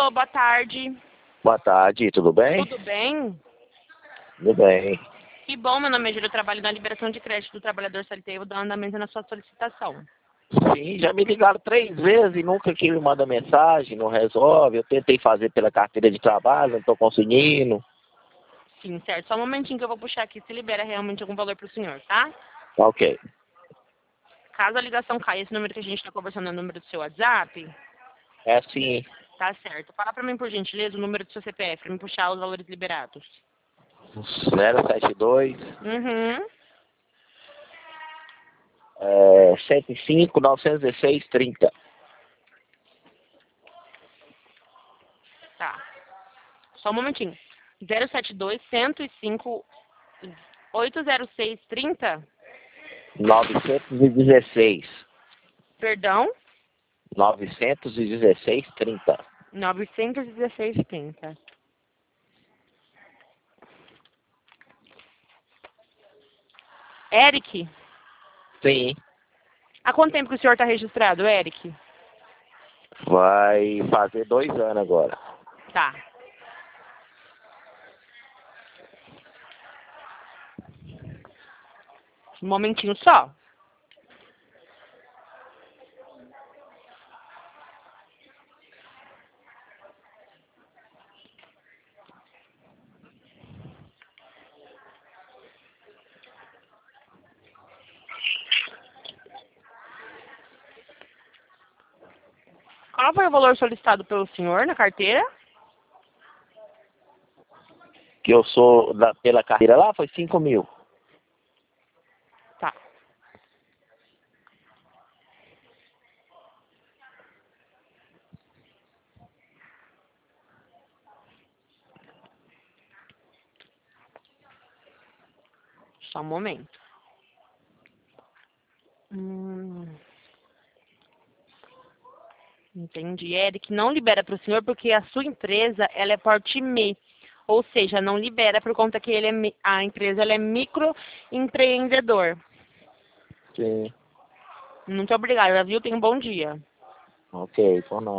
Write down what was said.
Alô, boa tarde. Boa tarde, tudo bem? Tudo bem? Tudo bem. Que bom, meu nome é Júlia, eu trabalho na liberação de crédito do trabalhador CLT e vou dar andamento na sua solicitação. Sim, já me ligaram 3 vezes e nunca que me manda mensagem, não resolve. Eu tentei fazer pela carteira de trabalho, não estou conseguindo. Sim, certo. Só um momentinho que eu vou puxar aqui se libera realmente algum valor para o senhor, tá? Ok. Caso a ligação caia, esse número que a gente está conversando é o número do seu WhatsApp, É sim. tá certo. Fala para mim, por gentileza, o número do seu CPF para me puxar os valores liberados. 072 Uhum. 105 916 30. Tá. Só um momentinho. 072 105 806 30? 916. Perdão? 916 30. 916 30. Eric? Sim. Há quanto tempo que o senhor está registrado, Eric? Vai fazer 2 anos agora. Tá. Um momentinho só. Qual foi o valor solicitado pelo senhor na carteira? Que eu sou pela carreira lá, foi 5 mil. Tá. Só um momento. Entendi. Eric, não libera para o senhor porque a sua empresa ela é porte MEI. Ou seja, não libera por conta que a empresa ela é microempreendedor. Sim. Muito obrigada, viu? Tenha um bom dia. Ok, por nada.